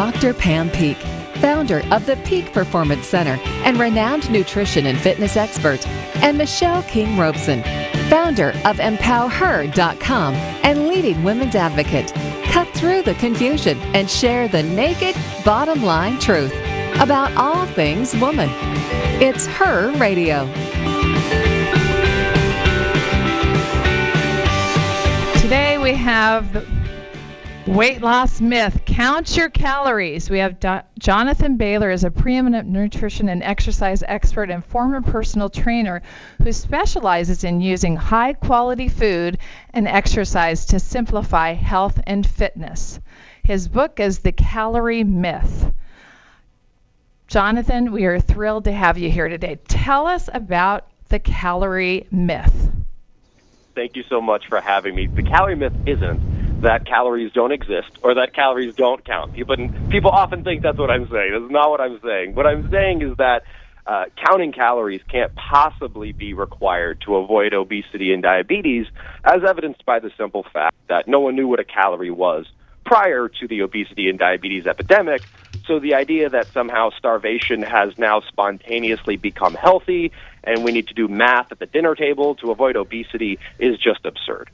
Dr. Pam Peak, founder of the Peak Performance Center and renowned nutrition and fitness expert, and Michelle King Robeson, founder of EmpowerHer.com and leading women's advocate. Cut through the confusion and share the naked, bottom line truth about all things woman. It's Her Radio. Today we have weight loss myth. Count your calories. We have Jonathan Baylor is a preeminent nutrition and exercise expert and former personal trainer who specializes in using high quality food and exercise to simplify health and fitness. His book is The Calorie Myth. Jonathan, we are thrilled to have you here today. Tell us about the calorie myth. Thank you so much for having me. The calorie myth isn't that calories don't exist or that calories don't count. People often think that's what I'm saying. That's not what I'm saying. What I'm saying is that counting calories can't possibly be required to avoid obesity and diabetes, as evidenced by the simple fact that no one knew what a calorie was prior to the obesity and diabetes epidemic. So the idea that somehow starvation has now spontaneously become healthy and we need to do math at the dinner table to avoid obesity is just absurd.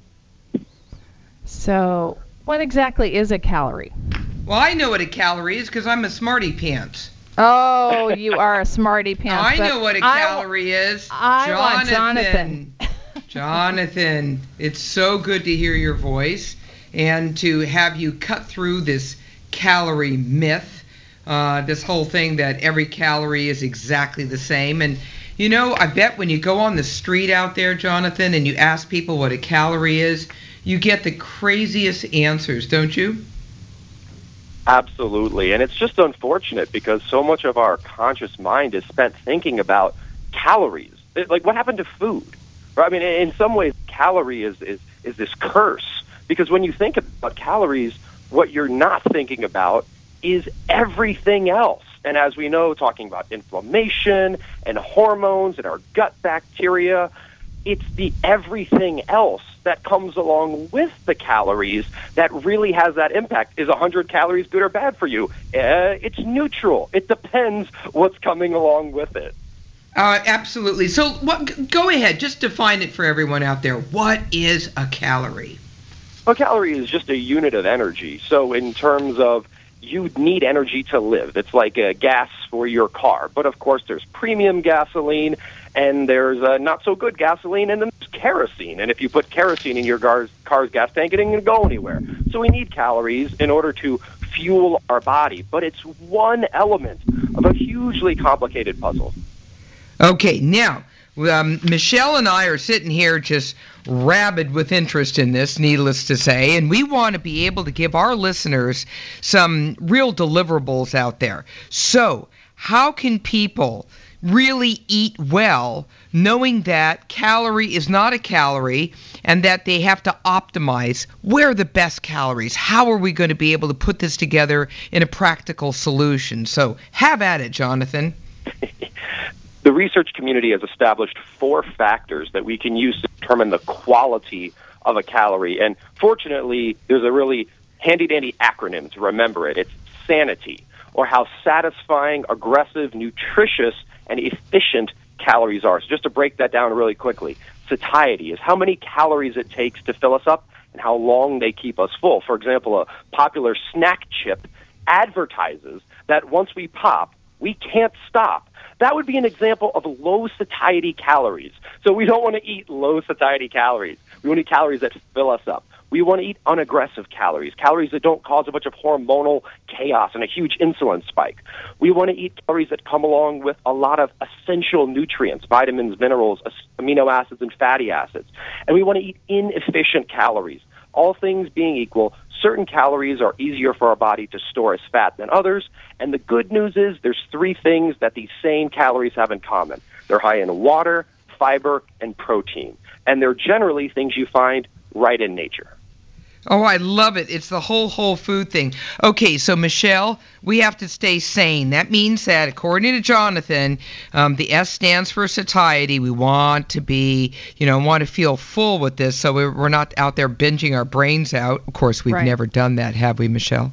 So what exactly is a calorie? Well, I know what a calorie is because I'm a smarty pants. Oh, you are a smarty pants. I know what a calorie is. I want Jonathan. Jonathan, it's so good to hear your voice and to have you cut through this calorie myth. This whole thing that every calorie is exactly the same. And, you know, I bet when you go on the street out there, Jonathan, and you ask people what a calorie is, you get the craziest answers, don't you? Absolutely. And it's just unfortunate because so much of our conscious mind is spent thinking about calories. Like, what happened to food? Right? I mean, in some ways, calorie is this curse. Because when you think about calories, what you're not thinking about is everything else. And as we know, talking about inflammation and hormones and our gut bacteria, it's the everything else that comes along with the calories that really has that impact. Is 100 calories good or bad for you? It's neutral. It depends what's coming along with it. Absolutely. So go ahead, just define it for everyone out there. What is a calorie? A calorie is just a unit of energy. So in terms of you need energy to live. It's like a gas for your car. But, of course, there's premium gasoline, and there's not so good gasoline, and then there's kerosene. And if you put kerosene in your car's gas tank, it ain't going to go anywhere. So we need calories in order to fuel our body. But it's one element of a hugely complicated puzzle. Okay, now, Michelle and I are sitting here just rabid with interest in this, needless to say, and we want to be able to give our listeners some real deliverables out there. So, how can people really eat well knowing that calorie is not a calorie and that they have to optimize where are the best calories? How are we going to be able to put this together in a practical solution? So, have at it, Jonathan. The research community has established 4 factors that we can use to determine the quality of a calorie. And fortunately, there's a really handy-dandy acronym to remember it. It's SANITY, or how satisfying, aggressive, nutritious, and efficient calories are. So just to break that down really quickly, satiety is how many calories it takes to fill us up and how long they keep us full. For example, a popular snack chip advertises that once we pop, we can't stop. That would be an example of low satiety calories. So we don't want to eat low satiety calories. We want to eat calories that fill us up. We want to eat unaggressive calories, calories that don't cause a bunch of hormonal chaos and a huge insulin spike. We want to eat calories that come along with a lot of essential nutrients, vitamins, minerals, amino acids, and fatty acids. And we want to eat inefficient calories. All things being equal, certain calories are easier for our body to store as fat than others. And the good news is there's 3 things that these same calories have in common. They're high in water, fiber, and protein. And they're generally things you find right in nature. Oh, I love it. It's the whole food thing. Okay, so Michelle, we have to stay sane. That means that, according to Jonathan, the S stands for satiety. We want to be, want to feel full with this, so we're not out there binging our brains out. Of course, we've never done that, have we, Michelle?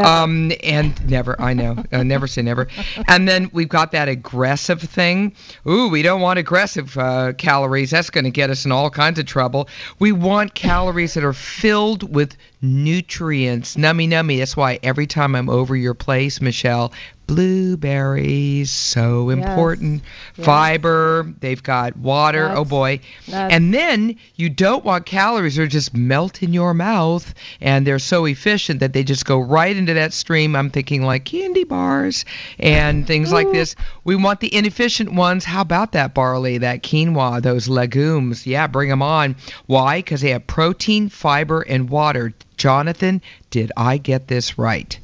And never, I know. Never say never. And then we've got that aggressive thing. Ooh, we don't want aggressive calories. That's going to get us in all kinds of trouble. We want calories that are filled with nutrients. Nummy. That's why every time I'm over your place, Michelle, blueberries, so important. Yes. Fiber, they've got water. Oh boy. And then you don't want calories that just melt in your mouth, and they're so efficient that they just go right into that stream. I'm thinking like candy bars and things like this. We want the inefficient ones. How about that barley, that quinoa, those legumes? Yeah, bring them on. Why? Because they have protein, fiber, and water. Jonathan, did I get this right?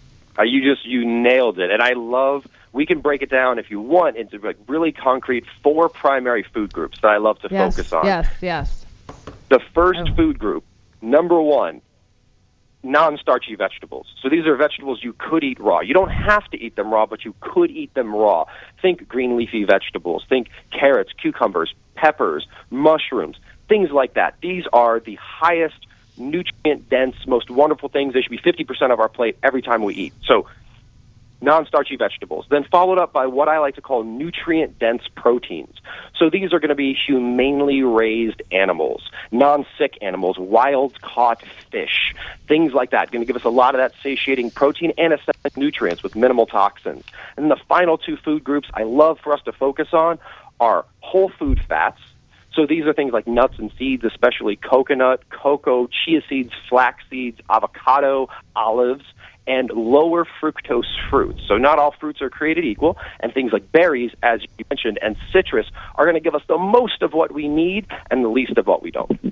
You nailed it. And I love, we can break it down if you want into like really concrete 4 primary food groups that I love to focus on. Yes. The first food group, number 1, non-starchy vegetables. So these are vegetables you could eat raw. You don't have to eat them raw, but you could eat them raw. Think green leafy vegetables. Think carrots, cucumbers, peppers, mushrooms, things like that. These are the highest nutrient-dense, most wonderful things. They should be 50% of our plate every time we eat. So non-starchy vegetables. Then followed up by what I like to call nutrient-dense proteins. So these are going to be humanely raised animals, non-sick animals, wild-caught fish, things like that. Going to give us a lot of that satiating protein and essential nutrients with minimal toxins. And the final 2 food groups I love for us to focus on are whole food fats. So these are things like nuts and seeds, especially coconut, cocoa, chia seeds, flax seeds, avocado, olives, and lower fructose fruits. So not all fruits are created equal, and things like berries, as you mentioned, and citrus are going to give us the most of what we need and the least of what we don't.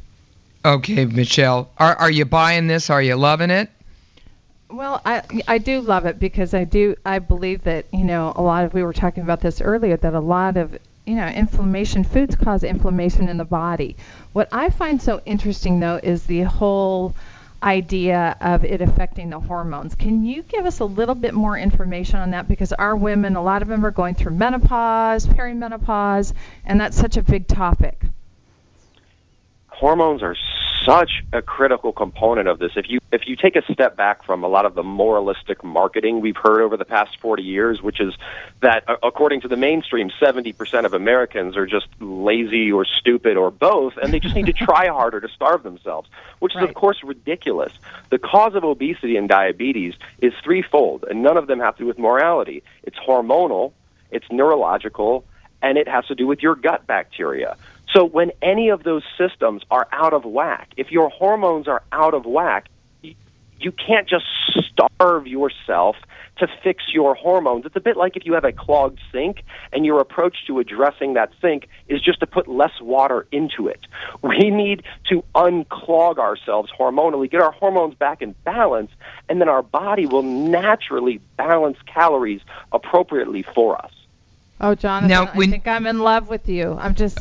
Okay, Michelle, are you buying this? Are you loving it? Well, I do love it because I believe that, we were talking about this earlier, that a lot of inflammation, foods cause inflammation in the body. What I find so interesting, though, is the whole idea of it affecting the hormones. Can you give us a little bit more information on that? Because our women, a lot of them are going through menopause, perimenopause, and that's such a big topic. Hormones are such a critical component of this. If you take a step back from a lot of the moralistic marketing we've heard over the past 40 years, which is that according to the mainstream, 70% of Americans are just lazy or stupid or both, and they just need to try harder to starve themselves, which is, of course, ridiculous. The cause of obesity and diabetes is threefold, and none of them have to do with morality. It's hormonal, it's neurological, and it has to do with your gut bacteria. So when any of those systems are out of whack, if your hormones are out of whack, you can't just starve yourself to fix your hormones. It's a bit like if you have a clogged sink and your approach to addressing that sink is just to put less water into it. We need to unclog ourselves hormonally, get our hormones back in balance, and then our body will naturally balance calories appropriately for us. Oh, Jonathan, I think I'm in love with you. I'm just...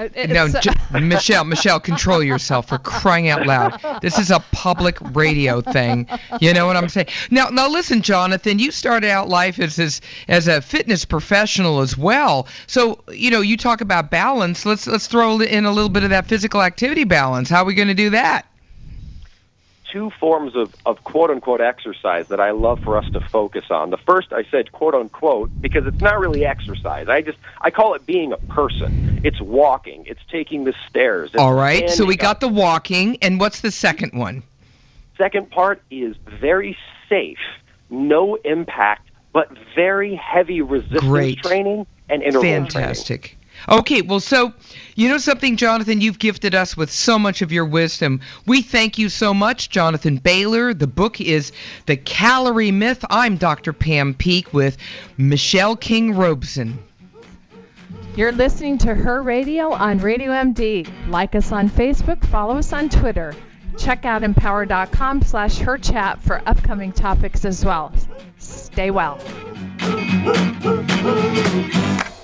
Michelle, control yourself, for crying out loud. This is a public radio thing. You know what I'm saying? Now listen, Jonathan, you started out life as a fitness professional as well. So, you talk about balance. Let's throw in a little bit of that physical activity balance. How are we going to do that? 2 forms of quote-unquote exercise that I love for us to focus on. The first, I said quote-unquote because it's not really exercise. I call it being a person. It's walking. It's taking the stairs. All right, so we got the walking, and what's the second one? Second part is very safe, no impact, but very heavy resistance training and interval Fantastic. training. Okay, well, so, something, Jonathan, you've gifted us with so much of your wisdom. We thank you so much, Jonathan Baylor. The book is The Calorie Myth. I'm Dr. Pam Peeke with Michelle King Robeson. You're listening to Her Radio on Radio MD. Like us on Facebook, follow us on Twitter. Check out empower.com/herchat for upcoming topics as well. Stay well.